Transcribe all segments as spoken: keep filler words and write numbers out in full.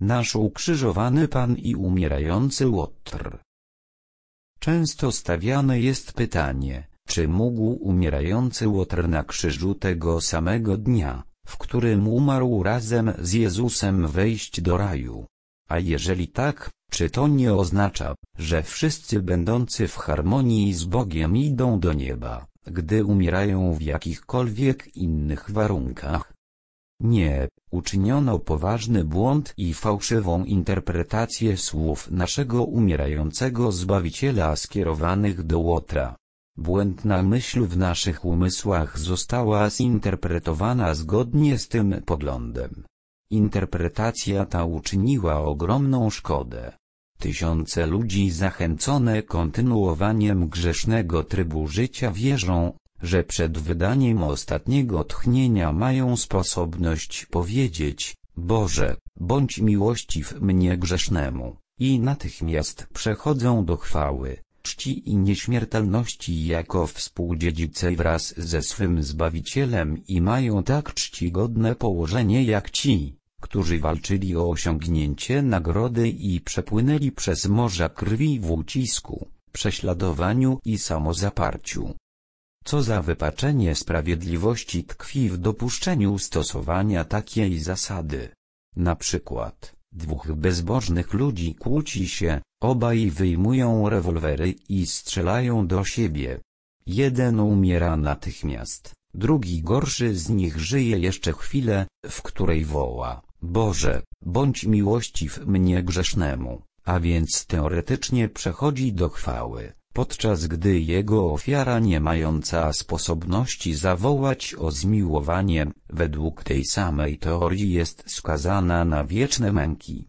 nasz ukrzyżowany Pan i umierający Łotr. Często stawiane jest pytanie, czy mógł umierający Łotr na krzyżu tego samego dnia, w którym umarł razem z Jezusem, wejść do raju? A jeżeli tak, czy to nie oznacza, że wszyscy będący w harmonii z Bogiem idą do nieba, gdy umierają w jakichkolwiek innych warunkach? Nie, uczyniono poważny błąd i fałszywą interpretację słów naszego umierającego Zbawiciela skierowanych do Łotra. Błędna myśl w naszych umysłach została zinterpretowana zgodnie z tym poglądem. Interpretacja ta uczyniła ogromną szkodę. Tysiące ludzi zachęcone kontynuowaniem grzesznego trybu życia wierzą, że przed wydaniem ostatniego tchnienia mają sposobność powiedzieć: Boże, bądź miłościw mnie grzesznemu, i natychmiast przechodzą do chwały, czci i nieśmiertelności jako współdziedzice wraz ze swym Zbawicielem i mają tak czcigodne położenie jak ci, którzy walczyli o osiągnięcie nagrody i przepłynęli przez morza krwi w ucisku, prześladowaniu i samozaparciu. Co za wypaczenie sprawiedliwości tkwi w dopuszczeniu stosowania takiej zasady. Na przykład, dwóch bezbożnych ludzi kłóci się, obaj wyjmują rewolwery i strzelają do siebie. Jeden umiera natychmiast, drugi gorszy z nich żyje jeszcze chwilę, w której woła: Boże, bądź miłościw mnie grzesznemu, a więc teoretycznie przechodzi do chwały, podczas gdy jego ofiara nie mająca sposobności zawołać o zmiłowanie, według tej samej teorii jest skazana na wieczne męki.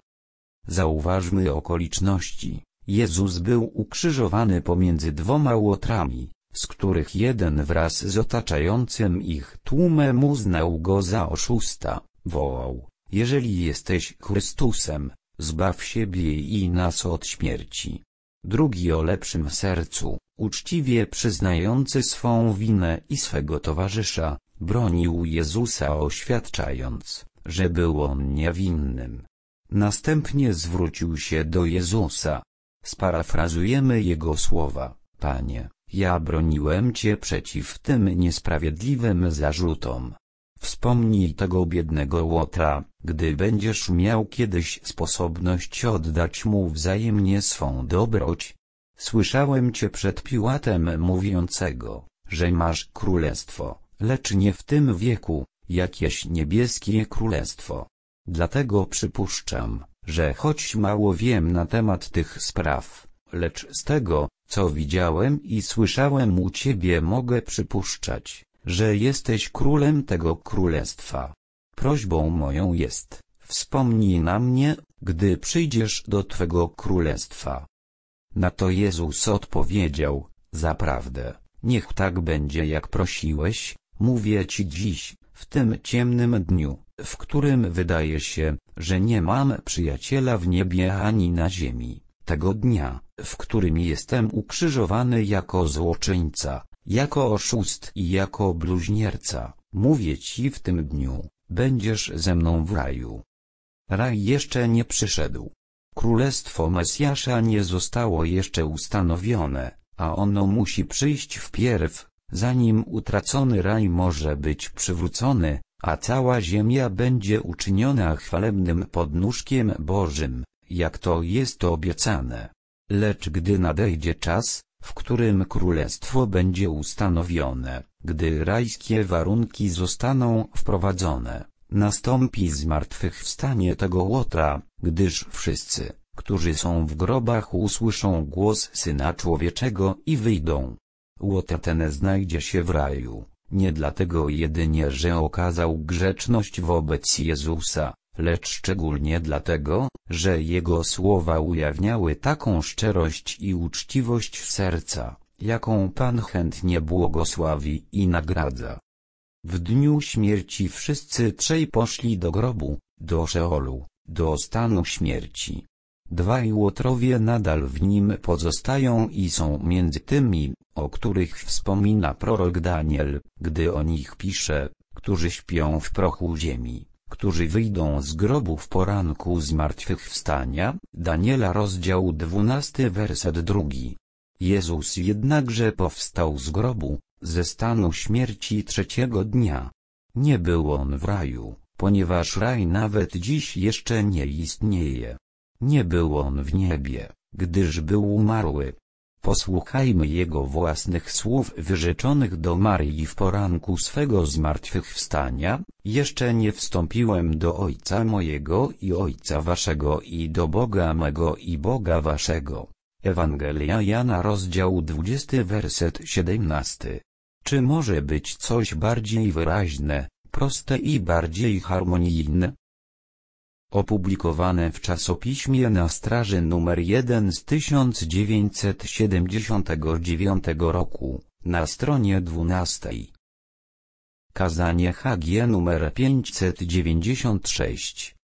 Zauważmy okoliczności. Jezus był ukrzyżowany pomiędzy dwoma łotrami, z których jeden wraz z otaczającym ich tłumem uznał go za oszusta, wołał: Jeżeli jesteś Chrystusem, zbaw siebie i nas od śmierci. Drugi o lepszym sercu, uczciwie przyznający swą winę i swego towarzysza, bronił Jezusa, oświadczając, że był on niewinnym. Następnie zwrócił się do Jezusa. Sparafrazujemy jego słowa: Panie, ja broniłem Cię przeciw tym niesprawiedliwym zarzutom. Wspomnij tego biednego Łotra, gdy będziesz miał kiedyś sposobność oddać mu wzajemnie swą dobroć. Słyszałem Cię przed Piłatem mówiącego, że masz królestwo, lecz nie w tym wieku, jakieś niebieskie królestwo. Dlatego przypuszczam, że choć mało wiem na temat tych spraw, lecz z tego, co widziałem i słyszałem u Ciebie, mogę przypuszczać, że jesteś królem tego królestwa. Prośbą moją jest: wspomnij na mnie, gdy przyjdziesz do Twego królestwa. Na to Jezus odpowiedział: Zaprawdę, niech tak będzie, jak prosiłeś, mówię Ci dziś, w tym ciemnym dniu, w którym wydaje się, że nie mam przyjaciela w niebie ani na ziemi, tego dnia, w którym jestem ukrzyżowany jako złoczyńca, jako oszust i jako bluźnierca, mówię Ci, w tym dniu będziesz ze mną w raju. Raj jeszcze nie przyszedł. Królestwo Mesjasza nie zostało jeszcze ustanowione, a ono musi przyjść wpierw, zanim utracony raj może być przywrócony, a cała ziemia będzie uczyniona chwalebnym podnóżkiem Bożym, jak to jest obiecane. Lecz gdy nadejdzie czas, w którym królestwo będzie ustanowione, gdy rajskie warunki zostaną wprowadzone, nastąpi zmartwychwstanie tego Łotra, gdyż wszyscy, którzy są w grobach, usłyszą głos Syna Człowieczego i wyjdą. Łotr ten znajdzie się w raju, nie dlatego jedynie, że okazał grzeczność wobec Jezusa, lecz szczególnie dlatego, że Jego słowa ujawniały taką szczerość i uczciwość serca, jaką Pan chętnie błogosławi i nagradza. W dniu śmierci wszyscy trzej poszli do grobu, do Szeolu, do stanu śmierci. Dwaj łotrowie nadal w nim pozostają i są między tymi, o których wspomina prorok Daniel, gdy o nich pisze, którzy śpią w prochu ziemi, którzy wyjdą z grobu w poranku zmartwychwstania. Daniela rozdział dwunasty werset drugi. Jezus jednakże powstał z grobu, ze stanu śmierci trzeciego dnia. Nie był on w raju, ponieważ raj nawet dziś jeszcze nie istnieje. Nie był on w niebie, gdyż był umarły. Posłuchajmy jego własnych słów wyrzeczonych do Maryi w poranku swego zmartwychwstania: jeszcze nie wstąpiłem do Ojca mojego i Ojca waszego i do Boga mego i Boga waszego. Ewangelia Jana rozdział dwudziesty werset siedemnasty. Czy może być coś bardziej wyraźne, proste i bardziej harmonijne? Opublikowane w czasopiśmie Na straży numer jeden z tysiąc dziewięćset siedemdziesiątego dziewiątego roku, na stronie dwunastej. Kazanie H G numer pięćset dziewięćdziesiąt sześć.